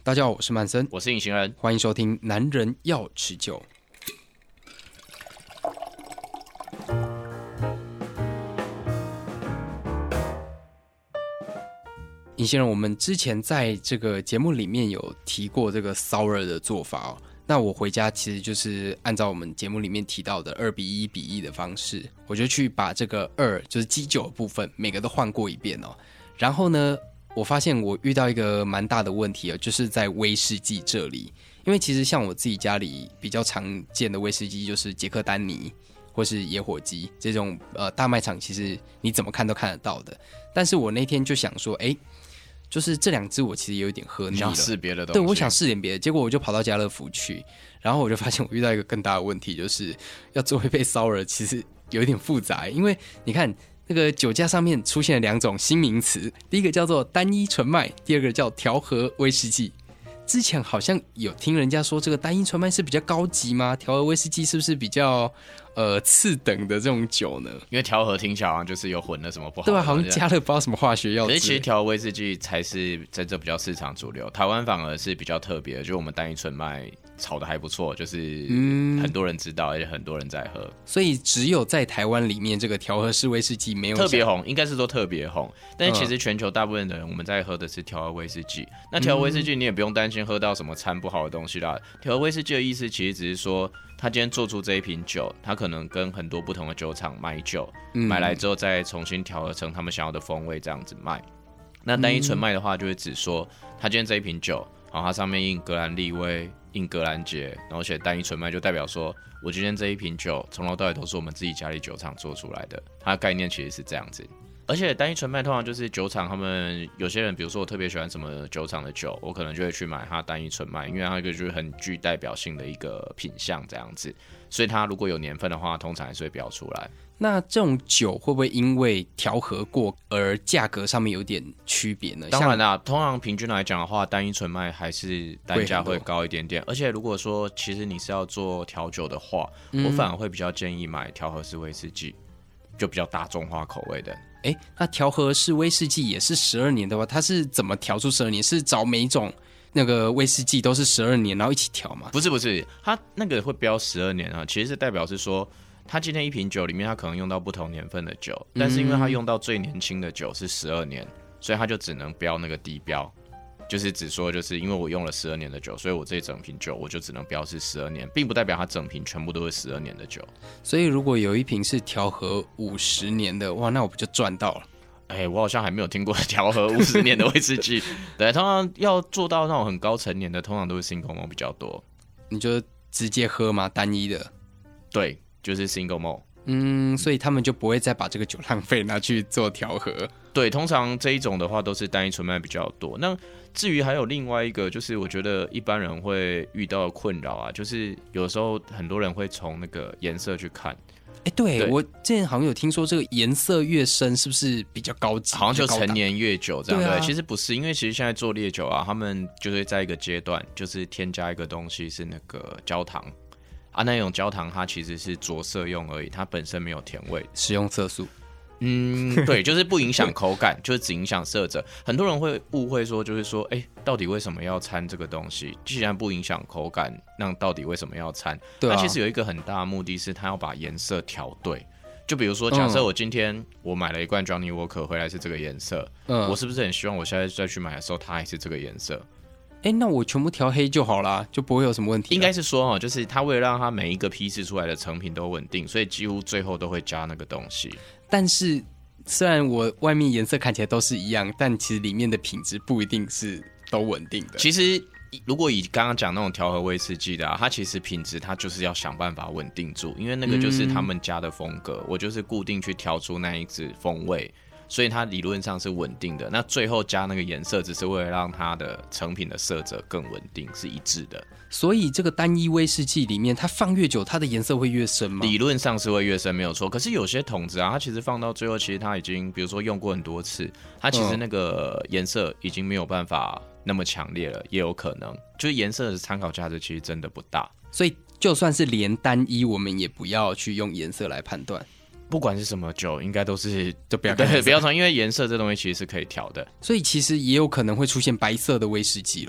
大家好，我是曼森， 我是隐形人， 欢迎收听《男人要持久》。隐形人，我们之前在这个节目里面有提过这个 sour 的做法哦。那我回家其实就是按照我们节目里面提到的2:1:1的方式，我就去把这个2就是基酒的部分每个都换过一遍哦。然后呢，我发现我遇到一个蛮大的问题哦，就是在威士忌这里。因为其实像我自己家里比较常见的威士忌就是杰克丹尼或是野火鸡这种大卖场，其实你怎么看都看得到的。但是我那天就想说，就是这两支我其实有一点喝腻了， 想试别的东西。 对，我想试点别的，结果我就跑到家乐福去，然后我就发现我遇到一个更大的问题，就是要做一杯 sour 其实有一点复杂，因为你看那个酒架上面出现了两种新名词，第一个叫做单一纯麦，第二个叫调和威士忌。之前好像有听人家说这个单一纯麦是比较高级吗？调和威士忌是不是比较次等的这种酒呢？ 因为调和听起来好像就是有混了什么不好的， 对啊，好像加了不知道什么化学药剂。 可是其实调和威士忌才是真正比较市场主流，台湾反而是比较特别的，就是我们单一纯麦炒的还不错，就是很多人知道，而且很多人在喝。 所以只有在台湾里面，这个调和式威士忌没有特别红，应该是说特别红。但是其实全球大部分的人，我们在喝的是调和威士忌。那调和威士忌你也不用担心喝到什么掺不好的东西啦。调和威士忌的意思其实只是说，他今天做出这一瓶酒，他可能跟很多不同的酒厂买酒，买来之后再重新调和成他们想要的风味，这样子卖。那单一纯麦的话，就会只说他今天这一瓶酒，然后它上面印格兰利威、印格兰杰，然后写单一纯麦，就代表说我今天这一瓶酒从头到尾都是我们自己家里酒厂做出来的。它的概念其实是这样子。而且单一纯麦通常就是酒厂他们有些人，比如说我特别喜欢什么酒厂的酒，我可能就会去买它单一纯麦，因为它一个就是很具代表性的一个品项这样子，所以它如果有年份的话，通常还是会标出来。 那这种酒会不会因为调和过而价格上面有点区别呢？ 当然啦，通常平均来讲的话，单一纯麦还是单价会高一点点。而且如果说其实你是要做调酒的话，我反而会比较建议买调和式威士忌，就比较大众化口味的。 那调和式威士忌也是12年的话，它是怎么调出12年？是找每一种那个威士忌都是12年，然后一起调吗？ 不是，它那个会标12年啊，其实是代表是说，它今天一瓶酒里面它可能用到不同年份的酒，但是因为它用到最年轻的酒是12年，所以它就只能标那个低标。就是只说，就是因为我用了12年的酒，所以我这一整瓶酒我就只能标示12年，并不代表它整瓶全部都是12年的酒。 所以如果有一瓶是调和50年的，哇，那我不就赚到了？ 我好像还没有听过调和50年的威士忌。对，通常要做到那种很高成年的，通常都是 single malt 比较多。 你就直接喝吗？单一的？ 对，就是 single malt。 所以他们就不会再把这个酒浪费拿去做调和。 对，通常这一种的话都是单一纯麦比较多。那至于还有另外一个，就是我觉得一般人会遇到的困扰啊，就是有时候很多人会从那个颜色去看。 对，我之前好像有听说，这个颜色越深是不是比较高级？ 好像就成年越久这样。 对， 其实不是，因为其实现在做烈酒啊，他们就是在一个阶段，就是添加一个东西是那个焦糖啊，那种焦糖它其实是着色用而已，它本身没有甜味， 食用色素。 对，就是不影响口感，就是只影响色泽。很多人会误会说，就是说，到底为什么要掺这个东西？既然不影响口感，那到底为什么要掺？ 对啊， 那其实有一个很大的目的是，它要把颜色调对。就比如说，假设我今天我买了一罐 Johnny Walker 回来是这个颜色，我是不是很希望我现在再去买的时候，它还是这个颜色？ 那我全部调黑就好啦，就不会有什么问题。 应该是说，就是它为了让它每一个批次出来的成品都稳定，所以几乎最后都会加那个东西。 但是虽然我外面颜色看起来都是一样，但其实里面的品质不一定是都稳定的。 其实如果以刚刚讲那种调和威士忌的它其实品质它就是要想办法稳定住，因为那个就是他们家的风格，我就是固定去调出那一支风味。所以它理论上是稳定的，那最后加那个颜色只是为了让它的成品的色泽更稳定，是一致的。 所以这个单一威士忌里面，它放越久，它的颜色会越深吗？ 理论上是会越深，没有错。可是有些桶子啊，它其实放到最后，其实它已经比如说用过很多次，它其实那个颜色已经没有办法那么强烈了，也有可能就是颜色的参考价值其实真的不大。 所以就算是连单一，我们也不要去用颜色来判断。 不管是什么酒，应该都是就不要看穿，因为颜色这东西其实是可以调的。 所以其实也有可能会出现白色的威士忌咯。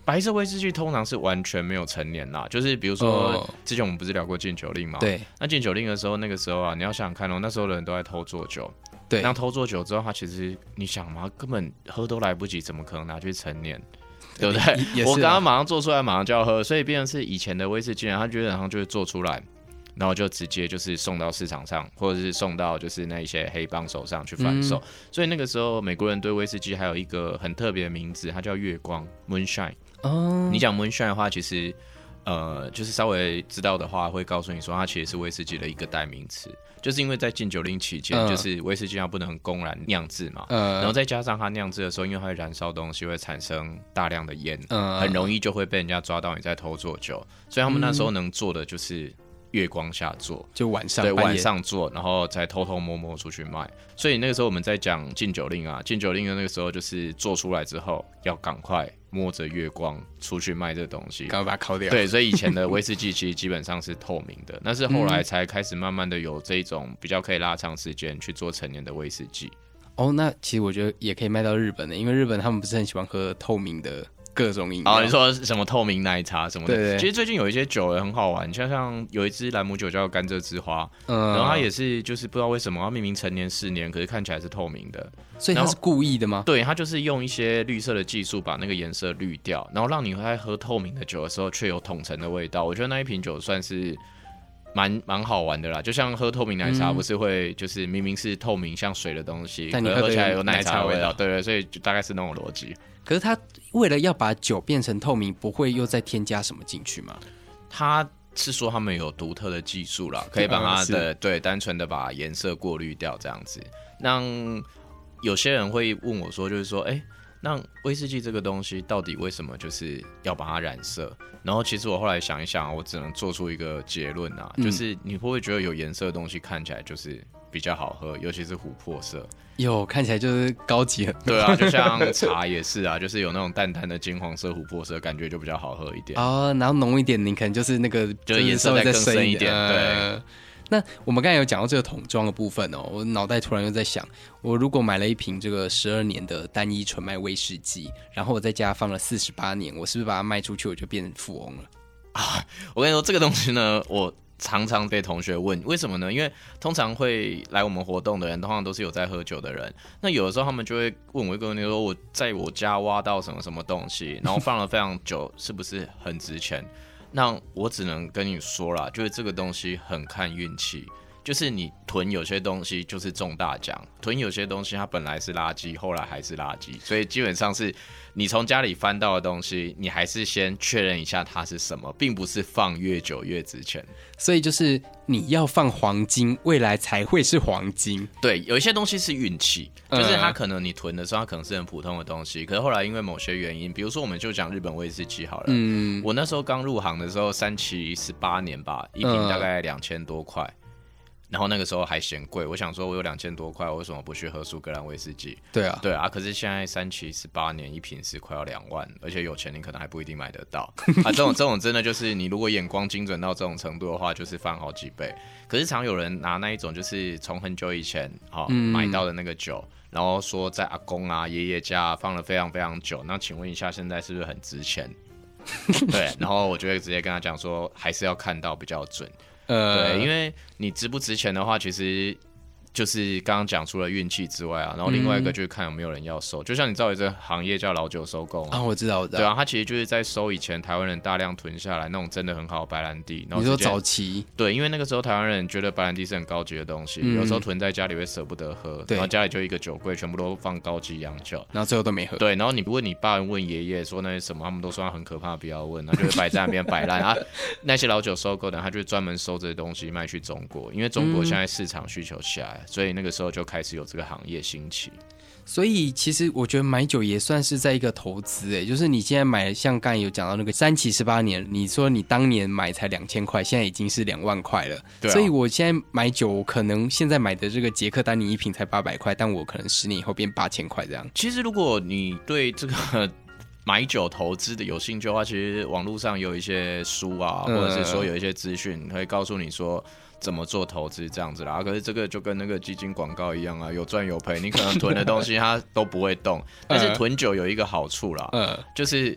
白色威士忌通常是完全没有成年啦，就是比如说之前我们不是聊过禁酒令嘛？ 对。 那禁酒令的时候，那个时候啊，你要想想看那时候的人都在偷做酒。 对。 那偷做酒之后，他其实你想嘛，根本喝都来不及，怎么可能拿去成年？对不对？我刚刚马上做出来，马上就要喝，所以变成是以前的威士忌人，他基本上就会做出来，然后就直接就是送到市场上，或者是送到就是那一些黑帮手上去贩售。所以那个时候美国人对威士忌还有一个很特别的名字，它叫月光 （Moonshine）。你讲 Moonshine 的话，其实就是稍微知道的话，会告诉你说，它其实是威士忌的一个代名词。就是因为在禁酒令期间，就是威士忌它不能公然酿制嘛，然后再加上它酿制的时候，因为它会燃烧东西，会产生大量的烟，很容易就会被人家抓到你在偷做酒，所以他们那时候能做的就是月光下做， 就晚上， 对，晚上做，然后再偷偷摸摸出去卖。所以那个时候我们在讲禁酒令啊，禁酒令的那个时候就是做出来之后要赶快摸着月光出去卖这东西， 赶快把它烤掉。 对，所以以前的威士忌其实基本上是透明的，但是后来才开始慢慢的有这种比较可以拉长时间去做成年的威士忌。 哦，那其实我觉得也可以卖到日本的，因为日本他们不是很喜欢喝透明的各种饮料。 你说什么透明奶茶什么的？ 对。 其实最近有一些酒也很好玩，像有一支兰姆酒叫甘蔗之花，然后它也是就是不知道为什么它明明成年4年，可是看起来是透明的。 所以它是故意的吗？ 对，它就是用一些绿色的技术把那个颜色滤掉，然后让你在喝透明的酒的时候却有统成的味道。我觉得那一瓶酒算是蛮好玩的啦，就像喝透明奶茶，不是会就是明明是透明像水的东西， 但你喝起来有奶茶的味道。 对对，所以就大概是那种逻辑。 可是他为了要把酒变成透明，不会又再添加什么进去吗？ 他是说他们有独特的技术啦，可以把它的对单纯的把颜色过滤掉这样子。让有些人会问我说，就是说，那威士忌这个东西到底为什么就是要把它染色？然后其实我后来想一想，我只能做出一个结论啊，就是你会不会觉得有颜色的东西看起来就是比较好喝，尤其是琥珀色？ 有，看起来就是高级很多。 对啊，就像茶也是啊，就是有那种淡淡的金黄色、琥珀色，感觉就比较好喝一点。 然后浓一点，你可能就是那个就是颜色再更深一点。对。 那我们刚才有讲到这个桶装的部分哦，我脑袋突然又在想，我如果买了一瓶这个12年的单一纯麦威士忌，然后我在家放了48年，我是不是把它卖出去，我就变富翁了啊？我跟你说，这个东西呢，我常常被同学问，为什么呢？因为通常会来我们活动的人，通常都是有在喝酒的人。那有的时候他们就会问我一个问题，说我在我家挖到什么什么东西，然后放了非常久，是不是很值钱？那我只能跟你说啦，就是这个东西很看运气。就是你囤有些东西就是中大奖，囤有些东西它本来是垃圾，后来还是垃圾，所以基本上是你从家里翻到的东西，你还是先确认一下它是什么，并不是放越久越值钱。 所以就是你要放黄金，未来才会是黄金。 对，有一些东西是运气，就是它可能你囤的时候它可能是很普通的东西，可是后来因为某些原因，比如说我们就讲日本威士忌好了，我那时候刚入行的时候，3期18年吧，一瓶大概2000多块。然后那个时候还嫌贵，我想说我有2000多块，我为什么不去喝苏格兰威士忌？ 对啊， 可是现在3期18年一瓶是快要2万，而且有钱你可能还不一定买得到啊。这种真的就是你如果眼光精准到这种程度的话，就是翻好几倍。可是常有人拿那一种就是从很久以前买到的那个酒，然后说在阿公啊爷爷家放了非常非常久，那请问一下现在是不是很值钱？对，然后我就会直接跟他讲说，还是要看到比较准。对，因为你值不值钱的话，其实就是刚刚讲除了运气之外啊，然后另外一个就是看有没有人要收。就像你知道有这个行业叫老酒收购嘛？ 我知道。 对啊，它其实就是在收以前台湾人大量囤下来那种真的很好的白兰地。然后你说早期？ 对，因为那个时候台湾人觉得白兰地是很高级的东西，有时候囤在家里会舍不得喝，然后家里就一个酒柜，全部都放高级洋酒， 然后最后都没喝。 对，然后你问你爸问爷爷说那些什么，他们都说很可怕，不要问，然后就会摆在那边摆烂啊。那些老酒收购的，他就专门收这些东西卖去中国，因为中国现在市场需求起来，所以那个时候就开始有这个行业兴起。 所以其实我觉得买酒也算是在一个投资，就是你现在买，像刚才有讲到那个3期18年，你说你当年买才2000块，现在已经是2万块了。对啊，所以我现在买酒，我可能现在买的这个捷克丹尼一瓶才800块，但我可能10年以后变8000块这样。 其实如果你对这个买酒投资的有兴趣的话，其实网络上有一些书啊，或者是说有一些资讯会告诉你说怎么做投资这样子啦。可是这个就跟那个基金广告一样啊，有赚有赔，你可能囤的东西它都不会动。但是囤酒有一个好处啦，就是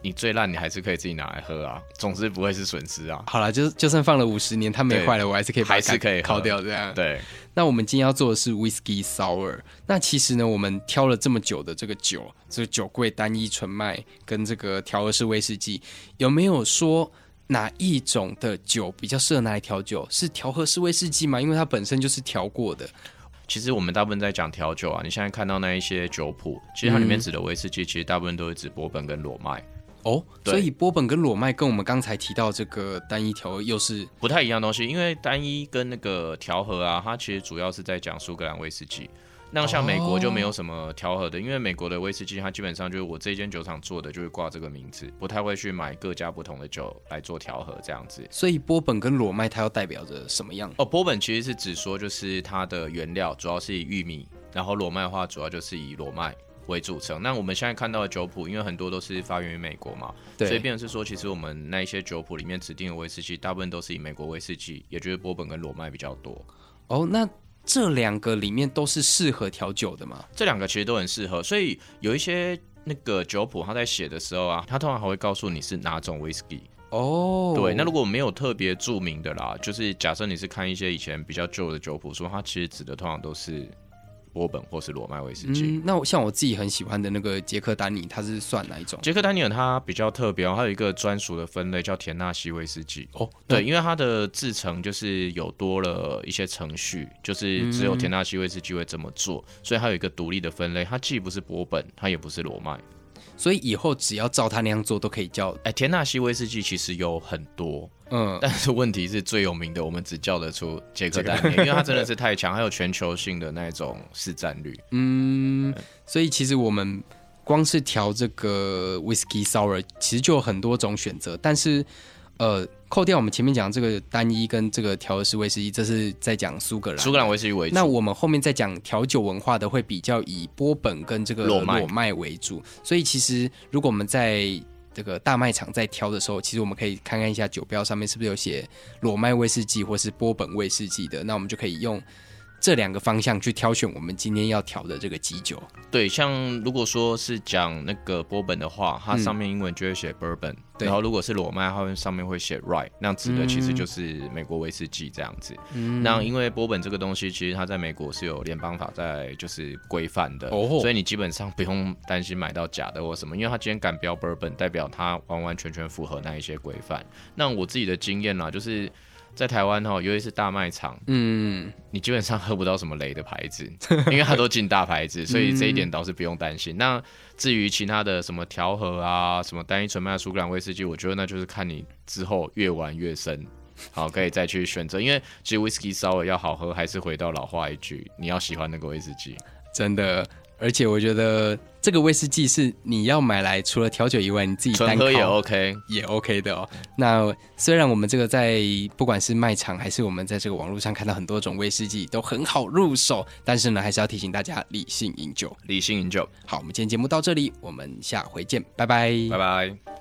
你最烂你还是可以自己拿来喝啊，总之不会是损失啊。 好啦，就算放了50年，它没坏了，我还是可以把它烤掉这样。 对。 那我们今天要做的是 Whisky Sour。那其实呢，我们挑了这么久的这个酒，这个酒柜单一纯麦跟这个调和式威士忌，有没有说哪一种的酒比较适合拿来调酒？是调和式威士忌吗？因为它本身就是调过的。 其实我们大部分在讲调酒啊，你现在看到那一些酒谱，其实它里面指的威士忌，其实大部分都是指波本跟裸麦。 所以波本跟裸麦跟我们刚才提到这个单一调和又是不太一样的东西，因为单一跟那个调和啊，它其实主要是在讲苏格兰威士忌。那像美国就没有什么调和的，因为美国的威士忌它基本上就是我这间酒厂做的就会挂这个名字，不太会去买各家不同的酒来做调和这样子。 所以波本跟裸麦它要代表着什么样？ 波本其实是指说就是它的原料主要是以玉米，然后裸麦的话主要就是以裸麦为组成。那我们现在看到的酒谱，因为很多都是发源于美国嘛，所以变成是说，其实我们那一些酒谱里面指定的威士忌，大部分都是以美国威士忌，也就是波本跟裸麦比较多。 那这两个里面都是适合调酒的吗？ 这两个其实都很适合，所以有一些那个酒谱，他在写的时候啊，他通常还会告诉你是哪种威士忌。对，那如果没有特别注明的啦，就是假设你是看一些以前比较旧的酒谱，说它其实指的通常都是波本或是裸麦威士忌。 那像我自己很喜欢的那个杰克丹尼，它是算哪一种？ 杰克丹尼尔它比较特别，它有一个专属的分类叫田纳西威士忌。对，因为它的制成就是有多了一些程序，就是只有田纳西威士忌会这么做，所以它有一个独立的分类，它既不是波本，它也不是裸麦。 所以以后只要照他那样做都可以叫。 田纳西威士忌其实有很多，但是问题是最有名的，我们只叫得出杰克丹尼尔，因为它真的是太强，还有全球性的那种市占率。 所以其实我们光是调这个 Whisky Sour， 其实就有很多种选择，但是扣掉我们前面讲这个单一跟这个调和式威士忌，这是在讲苏格兰威士忌为主。 那我们后面在讲调酒文化的，会比较以波本跟这个裸麦为主。所以其实如果我们在这个大卖场在挑的时候，其实我们可以看看一下酒标上面是不是有写裸麦威士忌或是波本威士忌的，那我们就可以用这两个方向去挑选我们今天要调的这个基酒。 对，像如果说是讲那个波本的话，它上面英文就会写 bourbon，然后如果是裸麦，它上面会写 rye， 那样指的其实就是美国威士忌这样子。那因为波本这个东西，其实它在美国是有联邦法在就是规范的，所以你基本上不用担心买到假的或什么，因为它今天敢标 bourbon， 代表它完完全全符合那一些规范。那我自己的经验啦，就是在台湾尤其是大卖场，你基本上喝不到什么雷的牌子，因为它都进大牌子，所以这一点倒是不用担心。那至于其他的什么调和啊，什么单一纯麦的苏格兰威士忌，我觉得那就是看你之后越玩越深，好，可以再去选择。因为其实 Whisky Sour 要好喝，还是回到老话一句，你要喜欢那个威士忌， 真的。而且我觉得这个威士忌是你要买来，除了调酒以外，你自己单喝也 OK， 也 OK 的哦。那虽然我们这个在不管是卖场还是我们在这个网络上看到很多种威士忌都很好入手，但是呢，还是要提醒大家理性饮酒， 理性饮酒。 好，我们今天节目到这里，我们下回见，拜拜， 拜拜。